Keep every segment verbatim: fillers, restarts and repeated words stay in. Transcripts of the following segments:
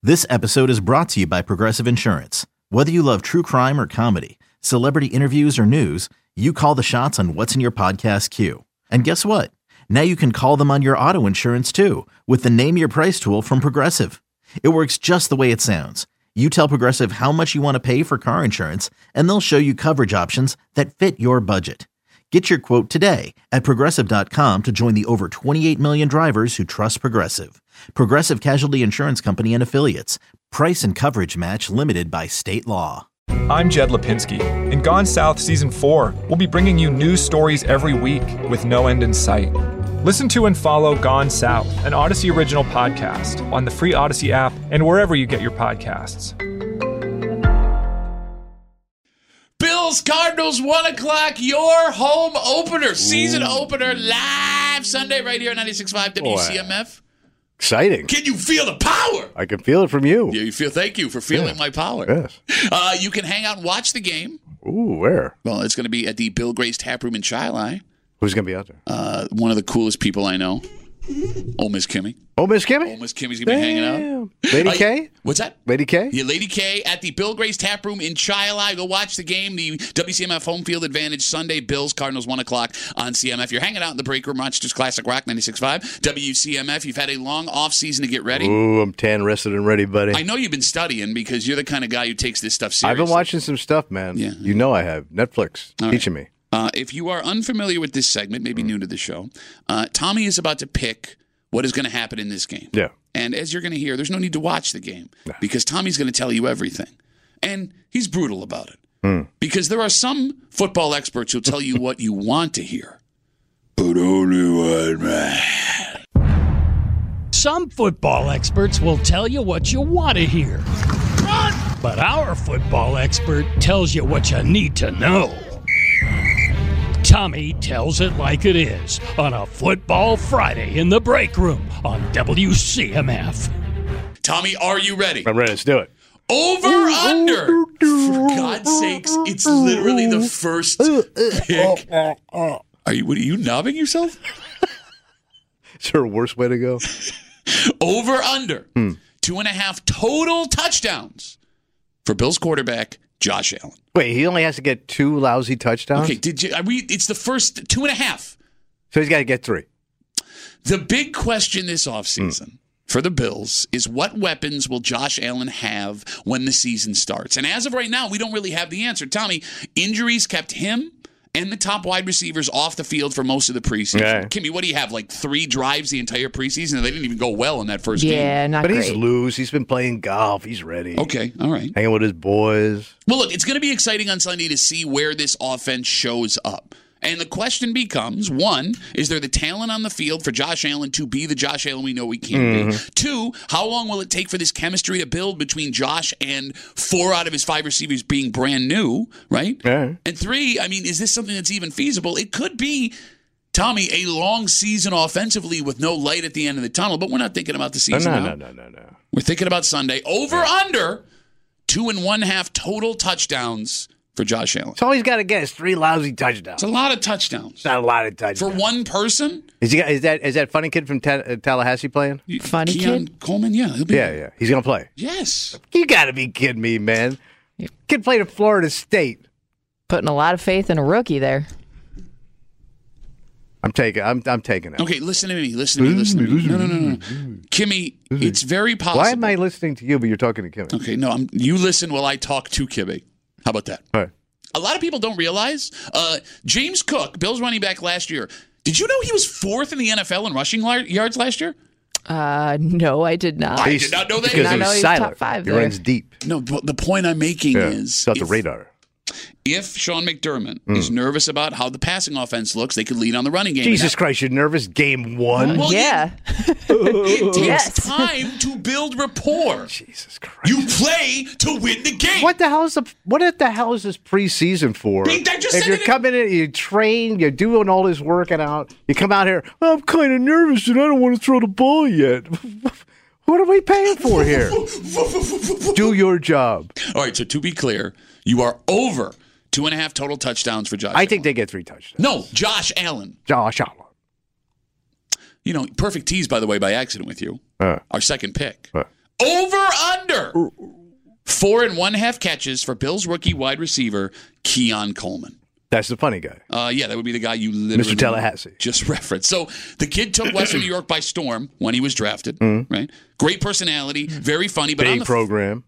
This episode is brought to you by Progressive Insurance. Whether you love true crime or comedy, celebrity interviews or news, you call the shots on what's in your podcast queue. And guess what? Now you can call them on your auto insurance too with the Name Your Price tool from Progressive. It works just the way it sounds. You tell Progressive how much you want to pay for car insurance, and they'll show you coverage options that fit your budget. Get your quote today at Progressive dot com to join the over twenty-eight million drivers who trust Progressive. Progressive Casualty Insurance Company and Affiliates. Price and coverage match limited by state law. I'm Jed Lipinski. In Gone South Season four, we'll be bringing you news stories every week with no end in sight. Listen to and follow Gone South, an Odyssey original podcast on the free Odyssey app and wherever you get your podcasts. Bills Cardinals, one o'clock, your home opener, season Ooh. opener, live Sunday right here on ninety-six point five W C M F. Boy. Exciting. Can you feel the power? I can feel it from you. Yeah, you feel. Thank you for feeling yeah. my power. Yes. Uh, you can hang out and watch the game. Ooh, where? Well, it's going to be at the Bill Gray's Tap Room in Chi-Li. Who's going to be out there? Uh, one of the coolest people I know. Ole Miss Kimmy. Ole Miss Kimmy? Ole Miss Kimmy's going to be hanging out. Lady uh, K? What's that? Lady K? Yeah, Lady K at the Bill Gray's Tap Room in Chi-Li. Go watch the game. The W C M F Home Field Advantage Sunday. Bills, Cardinals, one o'clock on C M F. You're hanging out in the break room. Rochester's Classic Rock, ninety-six point five. W C M F. You've had a long off season to get ready. Ooh, I'm tan, rested, and ready, buddy. I know you've been studying because you're the kind of guy who takes this stuff seriously. I've been watching some stuff, man. Yeah. You know I have. Netflix. All teaching right. me. Uh, if you are unfamiliar with this segment, maybe new to the show, uh, Tommy is about to pick what is going to happen in this game. Yeah. And as you're going to hear, there's no need to watch the game no. because Tommy's going to tell you everything. And he's brutal about it. Mm. Because there are some football experts who'll tell you what you want to hear. But only one man. Some football experts will tell you what you want to hear. Run! But our football expert tells you what you need to know. Tommy tells it like it is on a Football Friday in the break room on W C M F. Tommy, are you ready? I'm ready. Let's do it. Over, under. For God's sakes, it's literally the first pick. Are you, what, are you knobbing yourself? Is there a worse way to go? Over, under. Hmm. Two and a half total touchdowns for Bills quarterback Josh Allen. Wait, he only has to get two lousy touchdowns? Okay, did you? Are we? It's the first two and a half. So he's got to get three. The big question this offseason mm. for the Bills is what weapons will Josh Allen have when the season starts? And as of right now, we don't really have the answer. Tommy, injuries kept him and the top wide receivers off the field for most of the preseason. Yeah. Kimmy, what do you have, like three drives the entire preseason? They didn't even go well in that first game. Yeah, not but great. But he's loose. He's been playing golf. He's ready. Okay, all right. Hanging with his boys. Well, look, it's going to be exciting on Sunday to see where this offense shows up. And the question becomes, one, is there the talent on the field for Josh Allen to be the Josh Allen we know he can mm-hmm. be? Two, how long will it take for this chemistry to build between Josh and four out of his five receivers being brand new, right? Yeah. And three, I mean, is this something that's even feasible? It could be, Tommy, a long season offensively with no light at the end of the tunnel, but we're not thinking about the season no, now. No, no, no, no, no. We're thinking about Sunday. Over, yeah. under, two and one half total touchdowns for Josh Allen. So all he's got to get is three lousy touchdowns. It's a lot of touchdowns. It's not a lot of touchdowns. For one person? Is he? Is that is that funny kid from Ta- uh, Tallahassee playing? Funny Keon kid? Coleman? Yeah, he'll be Yeah, yeah. He's going to play. Yes. You got to be kidding me, man. Kid played at Florida State. Putting a lot of faith in a rookie there. I'm taking I'm I'm taking it. Okay, listen to me. Listen to me. Listen to me. No, no, no, no. Kimmy, it's very possible. Why am I listening to you, but you're talking to Kimmy? Okay, no, I'm, you listen while I talk to Kimmy. How about that? All right. A lot of people don't realize uh, James Cook, Bills running back last year. Did you know he was fourth in the N F L in rushing yards last year? Uh, no, I did not. I did not know that. Because Did not know he's he was silent. top five He there. runs deep. No, but the point I'm making Yeah, is it's off the if- radar. If Sean McDermott Mm. is nervous about how the passing offense looks, they could lead on the running game. Jesus Christ, you're nervous? Game one? Well, yeah. It takes Yes. time to build rapport. Jesus Christ. You play to win the game. What the hell is the what the hell is this preseason for? They- they just if said you're it- coming in, you train, you're doing all this working out, you come out here, oh, I'm kind of nervous and I don't want to throw the ball yet. What are we paying for here? Do your job. All right, so to be clear, you are over two and a half total touchdowns for Josh I think Allen. they get three touchdowns. No, Josh Allen. Josh Allen. You know, perfect tease, by the way, by accident with you. Uh, Our second pick. uh. Over Four. Four and one half catches for Bills rookie wide receiver Keon Coleman. That's the funny guy. Uh, yeah, that would be the guy you literally Mister Tallahassee. just referenced. So the kid took Western New York by storm when he was drafted, Mm-hmm. right? Great personality, very funny. But on Big the program.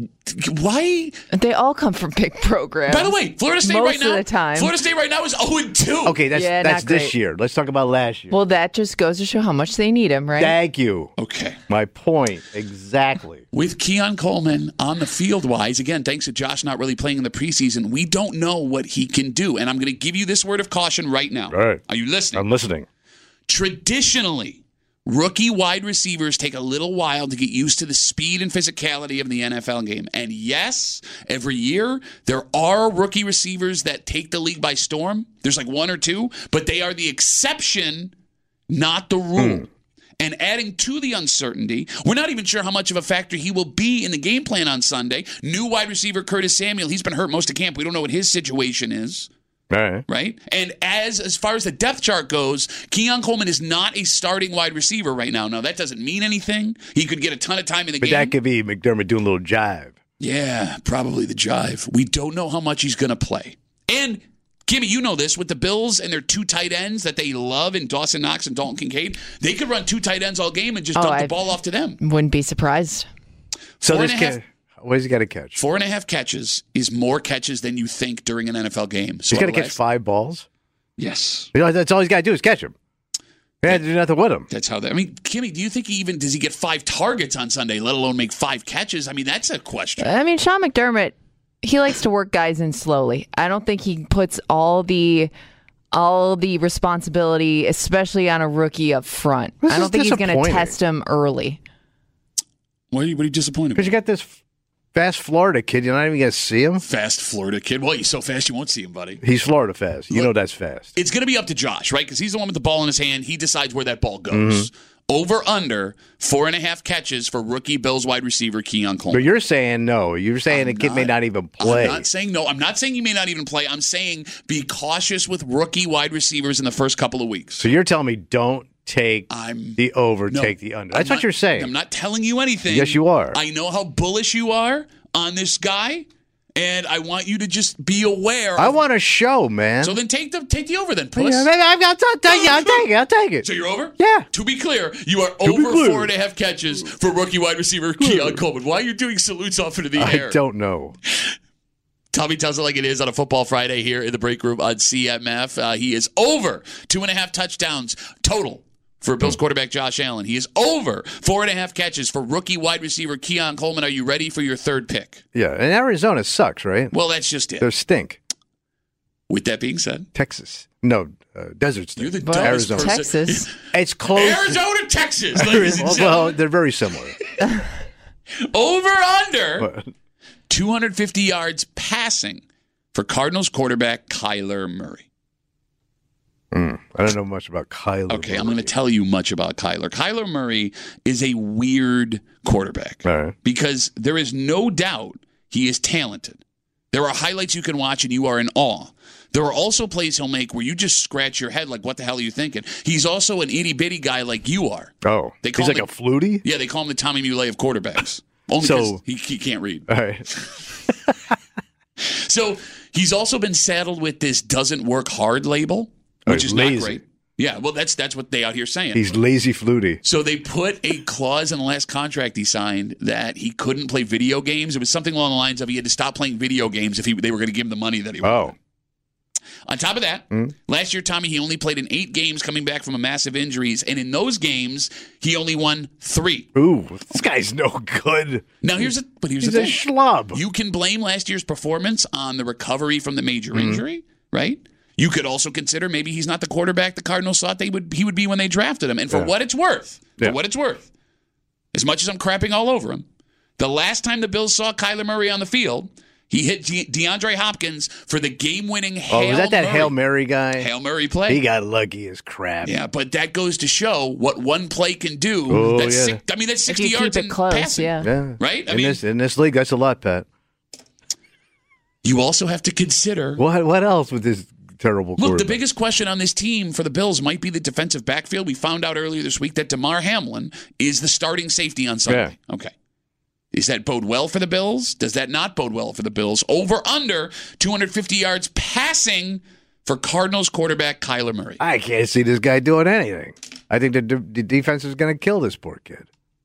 why? They all come from big programs. By the way, Florida State Most right now. of the time. Florida State right now is zero and two. Okay, that's Yeah, that's not this great. year. Let's talk about last year. Well, that just goes to show how much they need him, right? Thank you. Okay. My point. Exactly. With Keon Coleman on the field wise, again, thanks to Josh not really playing in the preseason, we don't know what he can do. And I'm going to give you this word of caution right now. All right. Are you listening? I'm listening. Traditionally, rookie wide receivers take a little while to get used to the speed and physicality of the N F L game. And yes, every year there are rookie receivers that take the league by storm. There's like one or two, but they are the exception, not the rule. Hmm. And adding to the uncertainty, we're not even sure how much of a factor he will be in the game plan on Sunday. New wide receiver Curtis Samuel, he's been hurt most of camp. We don't know what his situation is. All right. Right? And as as far as the depth chart goes, Keon Coleman is not a starting wide receiver right now. Now, that doesn't mean anything. He could get a ton of time in the But game. that could be McDermott doing a little jive. Yeah, probably the jive. We don't know how much he's going to play. And, Kimmy, you know this. With the Bills and their two tight ends that they love in Dawson Knox and Dalton Kincaid, they could run two tight ends all game and just Oh, dump the I- ball off to them. Wouldn't be surprised. So Four this and a half- kid, what does he got to catch? Four and a half catches is more catches than you think during an N F L game. So He's got to our catch last- five balls? Yes. You know, that's all he's got to do is catch him. He had to do nothing with him. That's how that. I mean, Kimmy, do you think he even does he get five targets on Sunday, let alone make five catches? I mean, that's a question. I mean, Sean McDermott, he likes to work guys in slowly. I don't think he puts all the all the responsibility, especially on a rookie, up front. This I don't is think he's going to disappointing. test him early. What are you, what are you disappointed Because about? you got this fast Florida kid. You're not even going to see him. Fast Florida kid. Well, he's so fast you won't see him, buddy. He's Florida fast. You Look- know that's fast. It's going to be up to Josh, right? Because he's the one with the ball in his hand. He decides where that ball goes. Mm-hmm. Over under four and a half catches for rookie Bills wide receiver Keon But Coleman. you're saying no. You're saying I'm the kid may not- not even play. I'm not saying no. I'm not saying you may not even play. I'm saying be cautious with rookie wide receivers in the first couple of weeks. So you're telling me don't take I'm the over, no, take the under. I'm That's what not- you're saying. I'm not telling you anything. Yes, you are. I know how bullish you are on this guy, and I want you to just be aware. I of- want a show, man. So then take the take the over then, puss. yeah, maybe I've got to take it. I'll take it. I'll take it. So you're over? Yeah. To be clear, you are be over clear. four and a half catches for rookie wide receiver Keon Coleman. Why are you doing salutes off into the I air? don't know. Tommy tells it like it is on a Football Friday here in the break room on C M F. Uh, he is over two and a half touchdowns total for Bills quarterback Josh Allen. He is over four and a half catches for rookie wide receiver Keon Coleman. Are you ready for your third pick? Yeah, and Arizona sucks, right? Well, that's just it. They stink. With that being said, Texas. No, uh, desert stink. you're the But dumbest Arizona. person. Texas. It's close. Arizona, Texas, ladies and well, gentlemen. well, they're very similar. Over under But- two hundred fifty yards passing for Cardinals quarterback Kyler Murray. Mm, I don't know much about Kyler. Okay, I'm going to tell you much about Kyler. Kyler Murray is a weird quarterback All right. because there is no doubt he is talented. There are highlights you can watch and you are in awe. There are also plays he'll make where you just scratch your head like, what the hell are you thinking? He's also an itty-bitty guy like you are. Oh, They call he's like him a flutie? Yeah, they call him the Tommy Muley of quarterbacks. Only So- because he, he can't read. All right. So he's also been saddled with this doesn't work hard label, Oh, which he's is not lazy. great. Yeah, well, that's that's what they out here saying. He's lazy flutie. So they put a clause in the last contract he signed that he couldn't play video games. It was something along the lines of he had to stop playing video games if he, they were going to give him the money that he wanted. Oh. On top of that, Mm. last year, Tommy, he only played in eight games coming back from a massive injuries. And in those games, he only won three. Ooh, this guy's no good. Now, here's a, but here's He's the a thing. schlub. You can blame last year's performance on the recovery from the major Mm-hmm. injury, right? You could also consider maybe he's not the quarterback the Cardinals thought they would he would be when they drafted him. And for Yeah. what it's worth, for Yeah. what it's worth, as much as I'm crapping all over him, the last time the Bills saw Kyler Murray on the field, he hit De- DeAndre Hopkins for the game-winning Oh, Hail was that that Murray. Hail Mary guy? Hail Murray play? He got lucky as crap. Yeah, but that goes to show what one play can do. Oh, that's yeah. six, I mean, that's If sixty you yards keep it in close, passing. yeah. Yeah. Right? I in mean- this in this league, that's a lot, Pat. You also have to consider. What what else with this terrible Look, the quarterback? biggest question on this team for the Bills might be the defensive backfield. We found out earlier this week that DeMar Hamlin is the starting safety on Sunday. Okay. Does that bode well for the Bills? Does that not bode well for the Bills? Over under two hundred fifty yards passing for Cardinals quarterback Kyler Murray. I can't see this guy doing anything. I think the, the defense is going to kill this poor kid.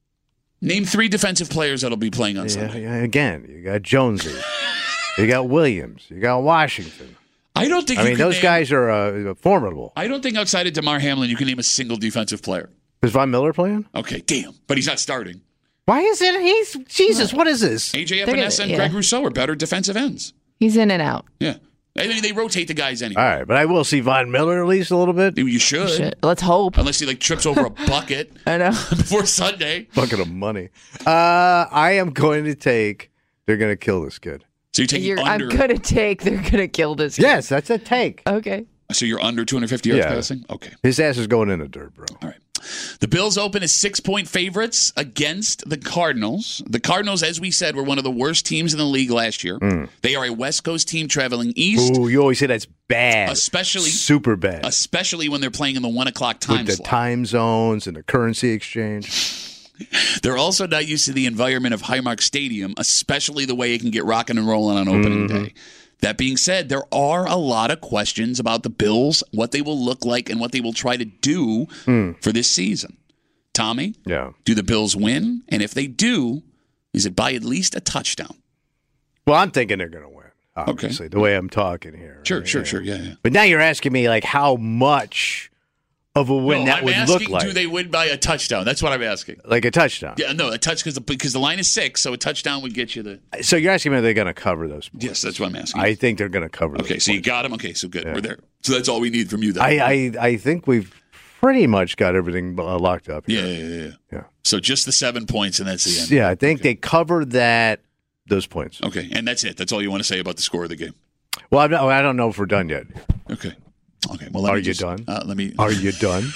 Name three defensive players that'll be playing on Yeah, Sunday. yeah, again, you got Jonesy, you got Williams, you got Washington. I don't think. I you mean, can those name, guys are uh, formidable. I don't think outside of DeMar Hamlin you can name a single defensive player. Is Von Miller playing? Okay, damn, but he's not starting. Why is it? He's Jesus. What is this? A J They're Epinesa gonna- and yeah. Greg Rousseau are better defensive ends. He's in and out. Yeah, I mean, they rotate the guys anyway. All right, but I will see Von Miller at least a little bit. You should, Shit. Let's hope. unless he like trips over a bucket I know. before Sunday. Bucket of money. Uh, I am going to take. They're going to kill this kid. So you're taking You're, I'm under. gonna take. They're gonna kill this. kid. Yes, that's a take. Okay. So you're under two hundred fifty yards Yeah. passing. Okay. His ass is going in the dirt, bro. All right. The Bills open as six-point favorites against the Cardinals. The Cardinals, as we said, were one of the worst teams in the league last year. Mm. They are a West Coast team traveling east, Ooh, you always say that's bad. especially super bad. especially when they're playing in the one o'clock time With the slot. time zones and the currency exchange. They're also not used to the environment of Highmark Stadium, especially the way it can get rocking and rolling on opening Mm-hmm. day. That being said, there are a lot of questions about the Bills, what they will look like, and what they will try to do Mm. for this season. Tommy, Yeah. do the Bills win? And if they do, is it by at least a touchdown? Well, I'm thinking they're going to win. Obviously, the way I'm talking here. Sure, right? sure, Yeah. sure. Yeah, yeah. But now you're asking me like how much of a win No, that I'm would asking, look like. do they win by a touchdown? That's what I'm asking. Like a touchdown. Yeah, no, a touch because the, because the line is six, so a touchdown would get you the. So you're asking me, are they going to cover those points? Yes, that's what I'm asking. I think they're going to cover those okay, so you points. got them. Okay, so good. We're there. So that's all we need from you then. I, I, I think we've pretty much got everything uh, locked up yeah, here. yeah, yeah, yeah. Yeah. So just the seven points, and that's the end. Yeah, I think they covered that, those points. Okay, and that's it. That's all you want to say about the score of the game. Well, I'm not, I don't know if we're done yet. Okay. Okay. Well, let Are me you just, done? Uh, let me Are you done?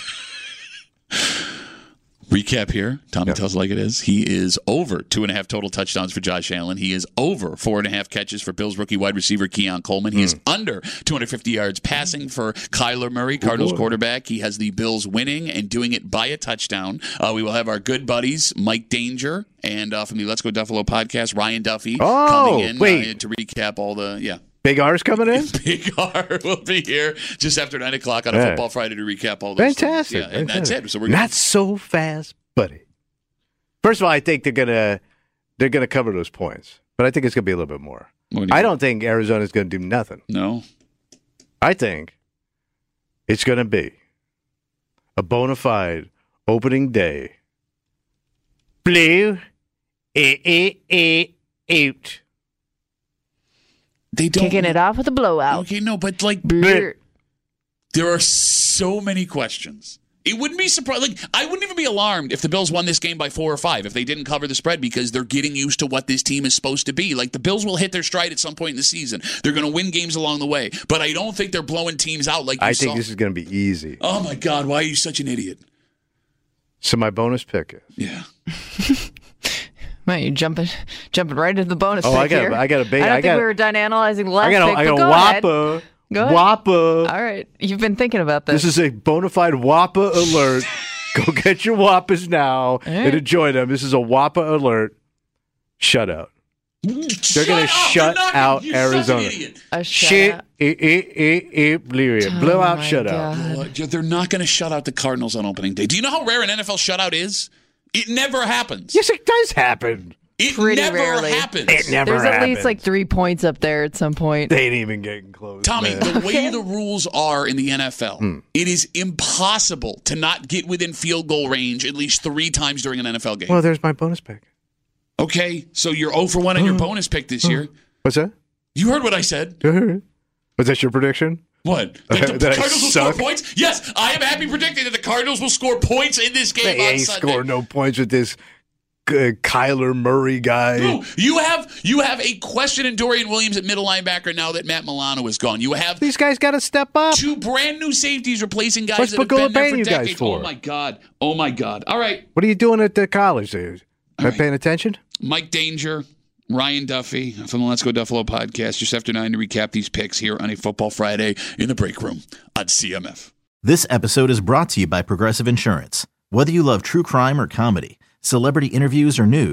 recap here. Tommy Yeah. tells it like it is. He is over two and a half total touchdowns for Josh Allen. He is over four and a half catches for Bills rookie wide receiver Keon Coleman. He is under two hundred fifty yards passing for Kyler Murray, Cardinals quarterback. He has the Bills winning and doing it by a touchdown. Uh, we will have our good buddies Mike Danger and uh, from the Let's Go Duffalo podcast, Ryan Duffy, Oh, coming in wait. Uh, to recap all the yeah. Big R's coming in? Big R will be here just after nine o'clock on a Yeah. Football Friday to recap all those Fantastic. things. Yeah, and that's fantastic. it. So we're Not so fast, buddy. First of all, I think they're gonna they're gonna cover those points, but I think it's gonna be a little bit more. What do you I think? don't think Arizona's gonna do nothing. No. I think it's gonna be a bona fide opening day. Blue, eh, eh, eh, out. They don't Kicking it off with a blowout. Okay, no, but like Blur. there are so many questions. It wouldn't be surprised. Like I wouldn't even be alarmed if the Bills won this game by four or five if they didn't cover the spread because they're getting used to what this team is supposed to be. Like the Bills will hit their stride at some point in the season. They're going to win games along the way, but I don't think they're blowing teams out like you I saw. think this is gonna be easy. Oh my God! Why are you such an idiot? So my bonus pick is. Yeah. Man, you're jumping, jumping right into the bonus. Oh, pick I got, here. I got a big. I don't I think got. we were done analyzing the last I got. pick. A, I but got a go ahead. whopper. Go ahead. Whopper. All right, you've been thinking about this. This is a bona fide Whopper alert. Go get your Whoppers now and right. enjoy them. This is a Whopper alert. Shutout. They're going to shut You're not- out you're such an Arizona. idiot. a Shit. shutout. Eh, eh, eh, eh, Bleary. Oh Blowout my shutout. God. Uh, They're not going to shut out the Cardinals on opening day. Do you know how rare an N F L shutout is? It never happens. Yes, it does happen. It Pretty never rarely. happens. It never There's at happens. least like three points up there at some point. They ain't even getting close. Tommy, man. the way the rules are in the N F L, Hmm. it is impossible to not get within field goal range at least three times during an N F L game. Well, there's my bonus pick. Okay, so you're zero for one on your bonus pick this year. What's that? You heard what I said. Was that your prediction? What? That the That I Cardinals will suck? score points? Yes, I am happy predicting that the Cardinals will score points in this game They on ain't Sunday. scored no points with this uh, Kyler Murray guy. No, you have you have a question in Dorian Williams at middle linebacker now that Matt Milano is gone. You have These guys got to step up. two brand new safeties replacing guys What's that have Pagola been there paying for you guys decades. for? Oh my god! Oh my god! All right, What are you doing at the college, dude? Am I right. paying attention? Mike Danger, Ryan Duffy from the Let's Go Duffalo podcast, just after nine to recap these picks here on a Football Friday in the break room on C M F. This episode is brought to you by Progressive Insurance. Whether you love true crime or comedy, celebrity interviews or news,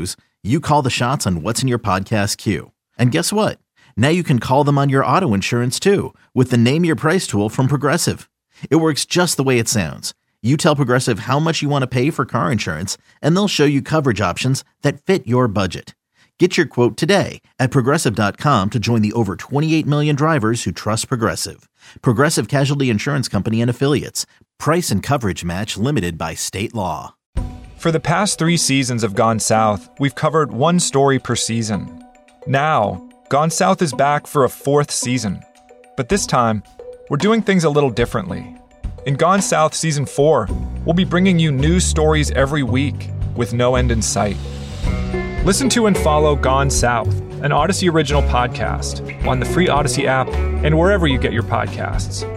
you call the shots on what's in your podcast queue. And guess what? Now you can call them on your auto insurance too with the Name Your Price tool from Progressive. It works just the way it sounds. You tell Progressive how much you want to pay for car insurance, and they'll show you coverage options that fit your budget. Get your quote today at Progressive dot com to join the over twenty-eight million drivers who trust Progressive. Progressive Casualty Insurance Company and Affiliates. Price and coverage match limited by state law. For the past three seasons of Gone South, we've covered one story per season. Now, Gone South is back for a fourth season. But this time, we're doing things a little differently. In Gone South Season four, we'll be bringing you new stories every week with no end in sight. Listen to and follow Gone South, an Odyssey original podcast, on the free Odyssey app and wherever you get your podcasts.